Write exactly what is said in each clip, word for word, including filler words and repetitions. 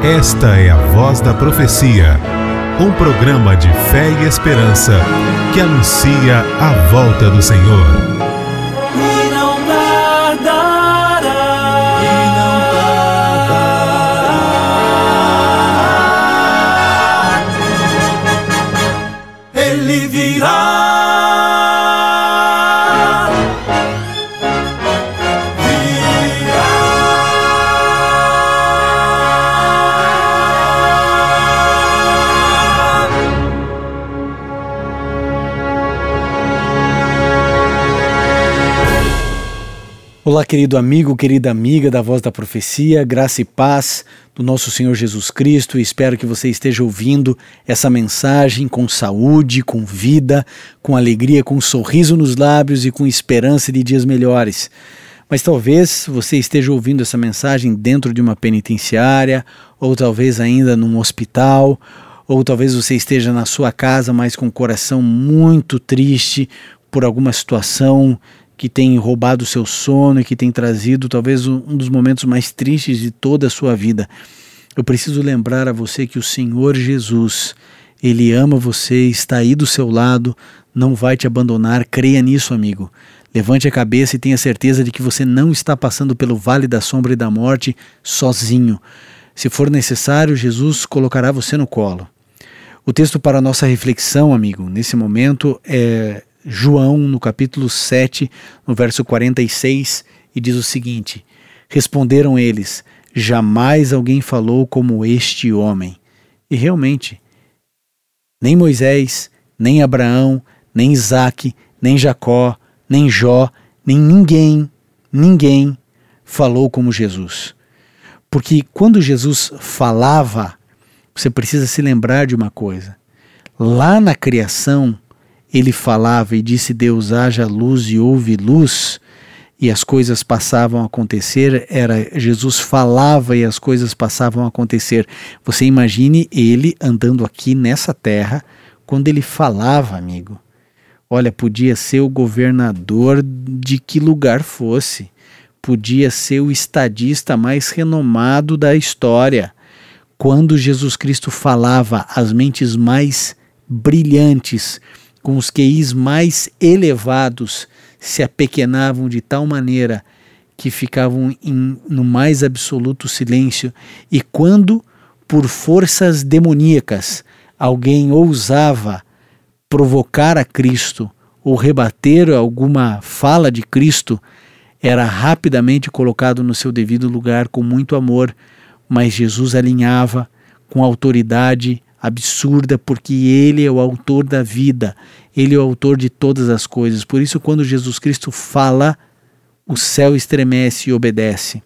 Esta é a Voz da Profecia, um programa de fé e esperança que anuncia a volta do Senhor. E não tardará, e não tardará, Ele virá. Olá, querido amigo, querida amiga da Voz da Profecia, graça e paz do nosso Senhor Jesus Cristo. Espero que você esteja ouvindo essa mensagem com saúde, com vida, com alegria, com um sorriso nos lábios e com esperança de dias melhores. Mas talvez você esteja ouvindo essa mensagem dentro de uma penitenciária, ou talvez ainda num hospital, ou talvez você esteja na sua casa, mas com o coração muito triste por alguma situação que tem roubado o seu sono e que tem trazido talvez um dos momentos mais tristes de toda a sua vida. Eu preciso lembrar a você que o Senhor Jesus, Ele ama você, está aí do seu lado, não vai te abandonar, creia nisso, amigo. Levante a cabeça e tenha certeza de que você não está passando pelo vale da sombra e da morte sozinho. Se for necessário, Jesus colocará você no colo. O texto para a nossa reflexão, amigo, nesse momento é João, no capítulo sete, no verso quarenta e seis, e diz o seguinte: responderam eles, jamais alguém falou como este homem. E realmente, nem Moisés, nem Abraão, nem Isaque, nem Jacó, nem Jó, nem ninguém, ninguém falou como Jesus. Porque quando Jesus falava, você precisa se lembrar de uma coisa. Lá na criação, Ele falava e disse Deus, haja luz, e houve luz, e as coisas passavam a acontecer. Era Jesus falava e as coisas passavam a acontecer. Você imagine ele andando aqui nessa terra, quando ele falava, amigo. Olha, podia ser o governador de que lugar fosse, podia ser o estadista mais renomado da história. Quando Jesus Cristo falava, as mentes mais brilhantes, com os Q Is mais elevados, se apequenavam de tal maneira que ficavam em, no mais absoluto silêncio. E quando, por forças demoníacas, alguém ousava provocar a Cristo ou rebater alguma fala de Cristo, era rapidamente colocado no seu devido lugar com muito amor, mas Jesus alinhava com autoridade absurda, porque Ele é o autor da vida, Ele é o autor de todas as coisas. Por isso, quando Jesus Cristo fala, o céu estremece e obedece.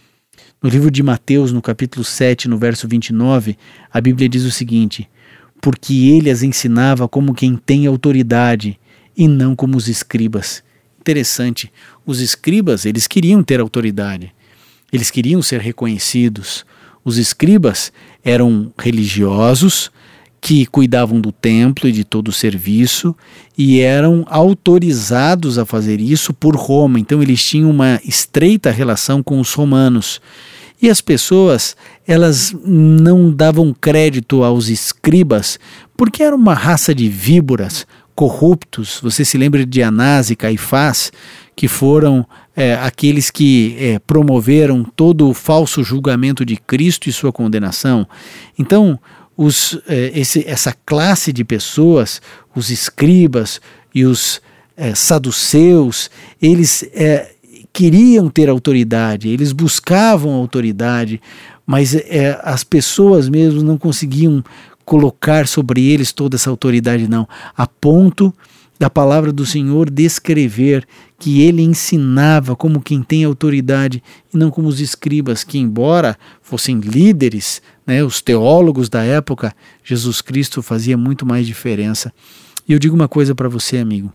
No livro de Mateus, no capítulo sete, no verso vinte e nove, a Bíblia diz o seguinte: porque Ele as ensinava como quem tem autoridade e não como os escribas. Interessante, os escribas, eles queriam ter autoridade, eles queriam ser reconhecidos. Os escribas eram religiosos que cuidavam do templo e de todo o serviço e eram autorizados a fazer isso por Roma. Então eles tinham uma estreita relação com os romanos. E as pessoas, elas não davam crédito aos escribas porque era uma raça de víboras, corruptos. Você se lembra de Anás e Caifás, que foram é, aqueles que é, promoveram todo o falso julgamento de Cristo e sua condenação. Então, os, é, esse, essa classe de pessoas, os escribas e os é, saduceus, eles é, queriam ter autoridade, eles buscavam autoridade, mas é, as pessoas mesmo não conseguiam colocar sobre eles toda essa autoridade, não, a ponto da palavra do Senhor descrever que ele ensinava como quem tem autoridade e não como os escribas, que embora fossem líderes, né, os teólogos da época, Jesus Cristo fazia muito mais diferença. E eu digo uma coisa para você, amigo,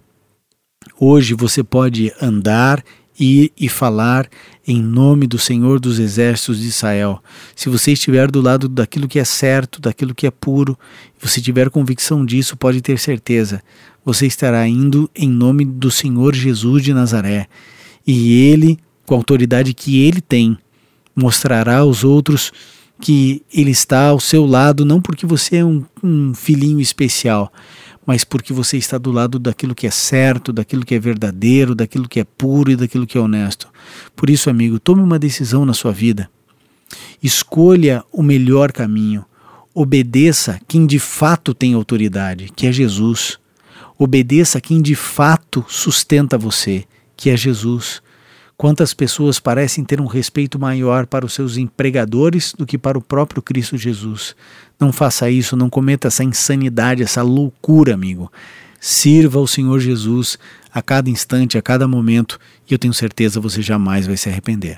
hoje você pode andar, ir e falar em nome do Senhor dos Exércitos de Israel. Se você estiver do lado daquilo que é certo, daquilo que é puro, você tiver convicção disso, pode ter certeza, você estará indo em nome do Senhor Jesus de Nazaré. E Ele, com a autoridade que Ele tem, mostrará aos outros que Ele está ao seu lado, não porque você é um, um filhinho especial, mas porque você está do lado daquilo que é certo, daquilo que é verdadeiro, daquilo que é puro e daquilo que é honesto. Por isso, amigo, tome uma decisão na sua vida. Escolha o melhor caminho. Obedeça quem de fato tem autoridade, que é Jesus. Obedeça quem de fato sustenta você, que é Jesus. Quantas pessoas parecem ter um respeito maior para os seus empregadores do que para o próprio Cristo Jesus. Não faça isso, não cometa essa insanidade, essa loucura, amigo. Sirva ao Senhor Jesus a cada instante, a cada momento, e eu tenho certeza você jamais vai se arrepender.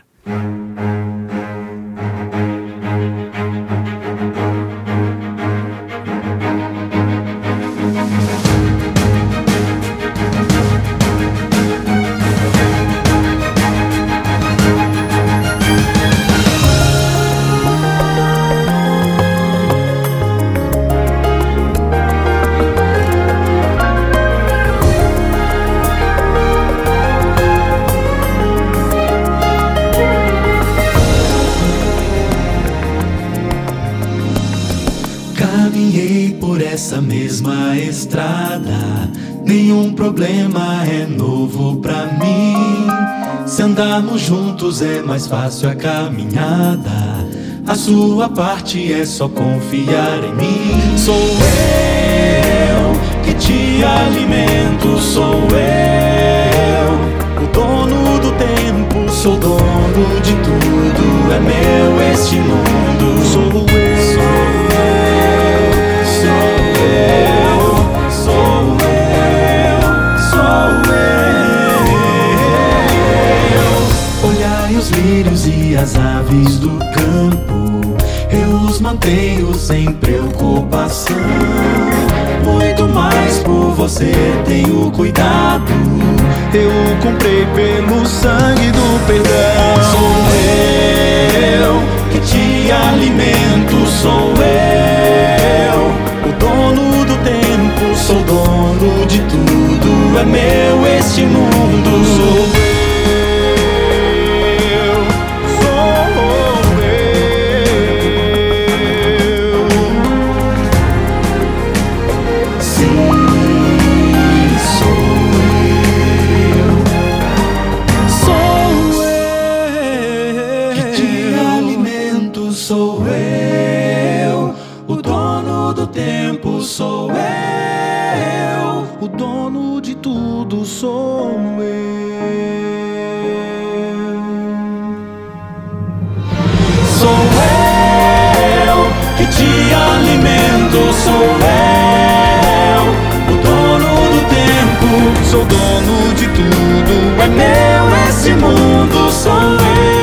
Caminhei por essa mesma estrada, nenhum problema é novo pra mim. Se andarmos juntos é mais fácil a caminhada, a sua parte é só confiar em mim. Sou eu que te alimento, sou eu, o dono do tempo, sou dono de tudo, é meu este mundo. Sou eu, sou lírios e as aves do campo, eu os mantenho sem preocupação. Muito mais por você tenho cuidado, eu comprei pelo sangue do perdão. Sou eu que te alimento, sou eu, o dono do tempo, sou dono de tudo, é meu este mundo. Sou eu. Sou eu, o dono do tempo, sou eu, o dono de tudo, sou eu. Sou eu que te alimento, sou eu, o dono do tempo, sou dono de tudo, é meu esse mundo, sou eu.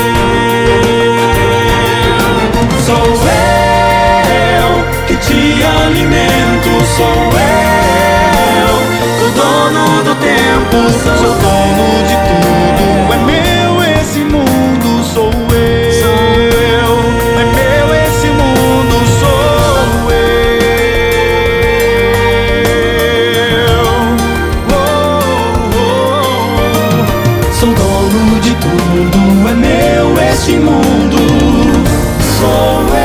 Sou eu que te alimento, sou eu, o dono do tempo, sou dono de tudo, é meu esse mundo, sou eu, é meu esse mundo, sou eu, oh, oh, oh. Sou dono de tudo, é meu este mundo. Sou eu.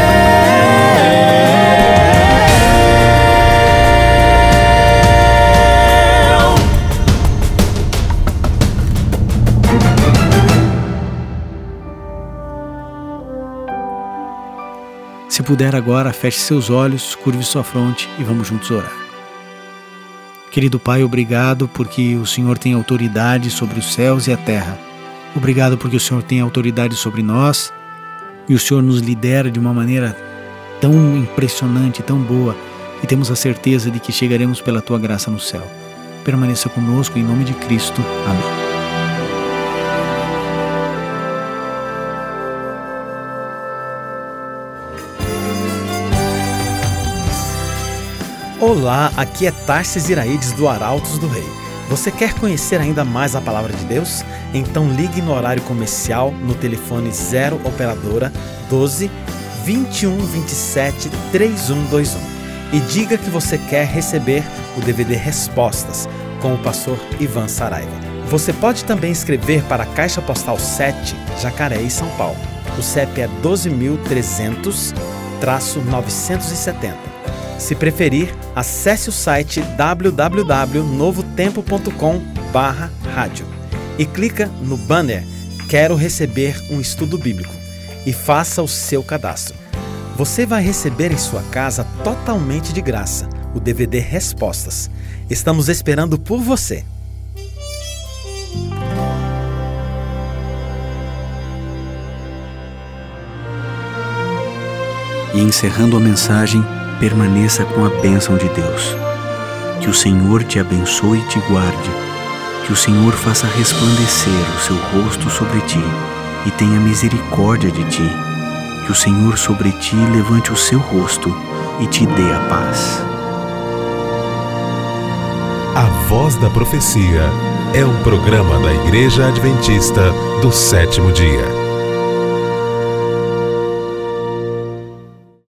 Se puder agora, feche seus olhos, curve sua fronte e vamos juntos orar. Querido Pai, obrigado porque o Senhor tem autoridade sobre os céus e a terra. Obrigado porque o Senhor tem autoridade sobre nós. E o Senhor nos lidera de uma maneira tão impressionante, tão boa, e temos a certeza de que chegaremos pela Tua graça no céu. Permaneça conosco em nome de Cristo. Amém. Olá, aqui é Tarsis Iraídes do Arautos do Rei. Você quer conhecer ainda mais a Palavra de Deus? Então ligue no horário comercial no telefone zero operadora doze, vinte e um, vinte e sete, trinta e um vinte e um e diga que você quer receber o D V D Respostas com o pastor Ivan Saraiva. Você pode também escrever para a Caixa Postal sete, Jacareí, São Paulo. O C E P é doze mil trezentos, novecentos e setenta. Se preferir, acesse o site w w w ponto novo tempo ponto com barra rádio e clica no banner Quero receber um estudo bíblico e faça o seu cadastro. Você vai receber em sua casa totalmente de graça o D V D Respostas. Estamos esperando por você. E encerrando a mensagem, permaneça com a bênção de Deus. Que o Senhor te abençoe e te guarde. Que o Senhor faça resplandecer o seu rosto sobre ti e tenha misericórdia de ti. Que o Senhor sobre ti levante o seu rosto e te dê a paz. A Voz da Profecia é um programa da Igreja Adventista do Sétimo Dia.